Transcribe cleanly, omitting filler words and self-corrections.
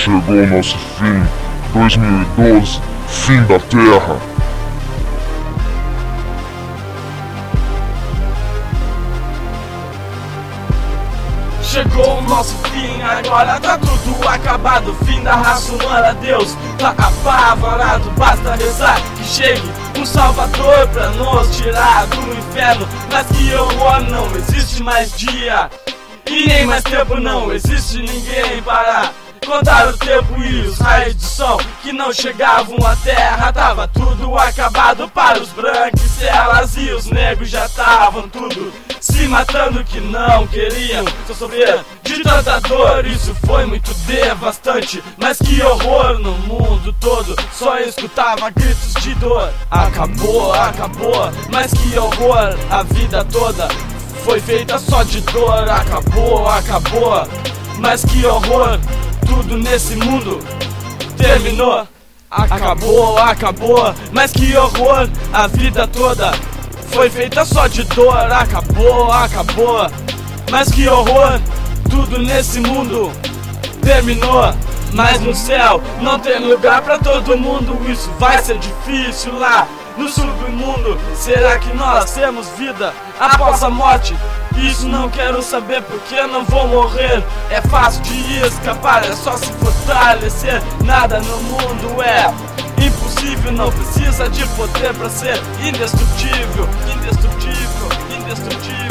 chegou o nosso fim. 2012, fim da Terra. Chegou o nosso fim, agora tá tudo acabado. Fim da raça humana, Deus tá apavorado. Basta rezar que chegue um salvador pra nos tirar do inferno. Mas que horror, não existe mais dia e nem mais tempo, não existe ninguém para contar o tempo e os raios de sol que não chegavam à terra. Tava tudo acabado para os branquicelas e os negros já estavam tudo se matando que não queriam sofrer de tanta dor. Isso foi muito devastante, mas que horror, no mundo todo só escutava gritos de dor. Acabou, acabou, mas que horror, a vida toda foi feita só de dor. Acabou, acabou, mas que horror, tudo nesse mundo terminou. Acabou, acabou, mas que horror, a vida toda foi feita só de dor. Acabou, acabou, mas que horror, tudo nesse mundo terminou. Mas no céu não tem lugar pra todo mundo, isso vai ser difícil lá no submundo. Será que nós temos vida após a morte? Isso não quero saber porque não vou morrer. É fácil de escapar, é só se fortalecer. Nada no mundo é impossível, não precisa de poder pra ser indestrutível. Indestrutível, indestrutível.